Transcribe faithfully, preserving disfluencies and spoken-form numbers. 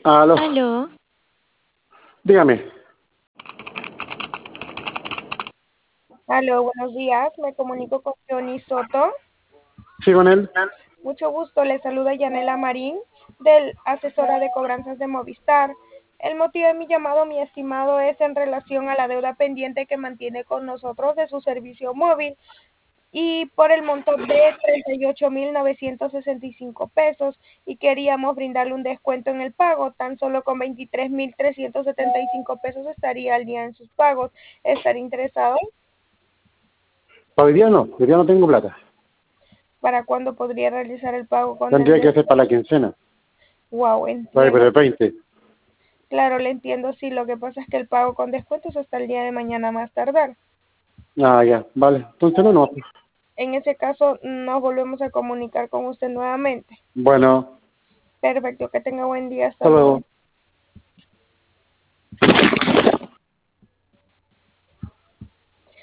Aló, Aló, dígame. Aló, buenos días. Me comunico con Johnny Soto. ¿Sí con él? Mucho gusto. Le saluda Yanela Marín, del asesora de cobranzas de Movistar. El motivo de mi llamado, mi estimado, es en relación a la deuda pendiente que mantiene con nosotros de su servicio móvil y por el monto de treinta y ocho mil novecientos sesenta y cinco pesos, y queríamos brindarle un descuento en el pago. Tan solo con veintitrés mil trescientos setenta y cinco pesos estaría al día en sus pagos. ¿Estaría interesado? Para hoy día no, hoy día no tengo plata. ¿Para cuándo podría realizar el pago con el Tendría que ser descuento? para la quincena, Wow, para por entiendo. el veinte. Claro, le entiendo, sí. Lo que pasa es que el pago con descuentos hasta el día de mañana más tardar. Ah, ya, vale. Entonces no, no. En ese caso, nos volvemos a comunicar con usted nuevamente. Bueno, Perfecto, que tenga buen día. Hasta hasta luego. luego.